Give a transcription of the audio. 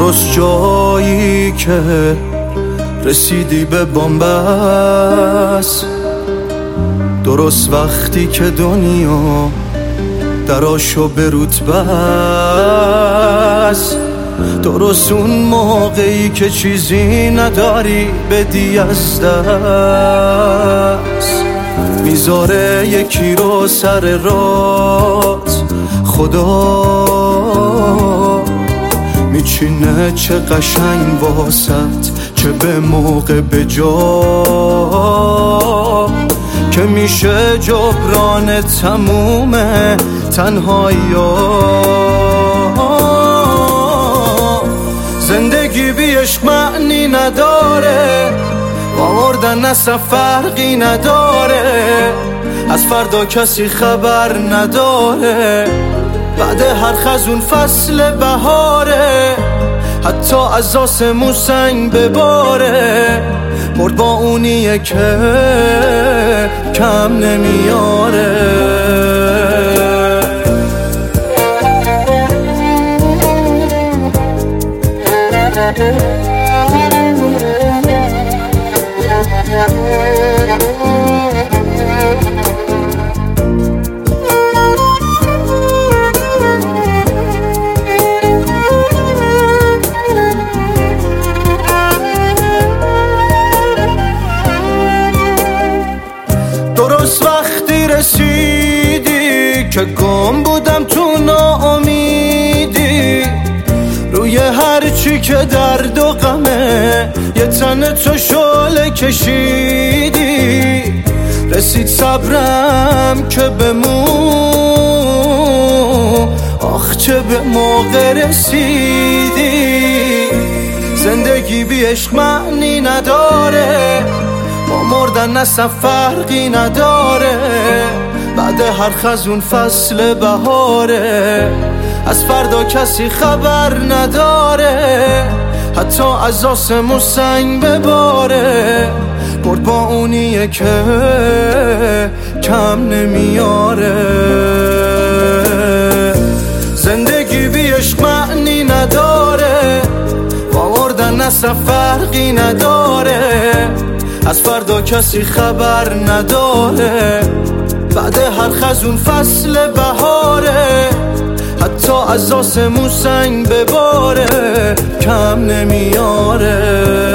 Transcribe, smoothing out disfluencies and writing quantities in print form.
درست جایی که رسیدی به بنبست، درست وقتی که دنیا دراشو به رتبه است، درست اون موقعی که چیزی نداری بدی از دست. میذاره یکی رو سر رات خدا، میچینه چه قشنگ واسط، چه به موقع به جا، که میشه جبران تموم تنهایی‌ها. زندگی بی عشق معنی نداره، با مردن اصلا فرقی نداره، از فردا کسی خبر نداره، بعد هر خزون فصل بهاره، حتی از آسمون سنگ بباره، مرد با اونیه که کم نمیاره. درست وقتی رسیدی که گم بودم تو ناامیدی، روی هر چی که درد و غمه یه تن تو شعله کشیدی. رسید صبرم که بمون، آخ چه به موقع رسیدی. زندگی بی عشق معنی نداره، با مردن اصلا فرقی نداره، بعد هر خزون فصل بهاره، از فردا کسی خبر نداره، حتی از آسمون سنگ بباره، مرد با اونیه که کم نمیاره. زندگی بی عشق معنی نداره، با مردن اصلا فرقی نداره، از فردا کسی خبر نداره، بعد هر خزون فصل بهاره، حتی از آسمون سنگ بباره، کم نمیاره.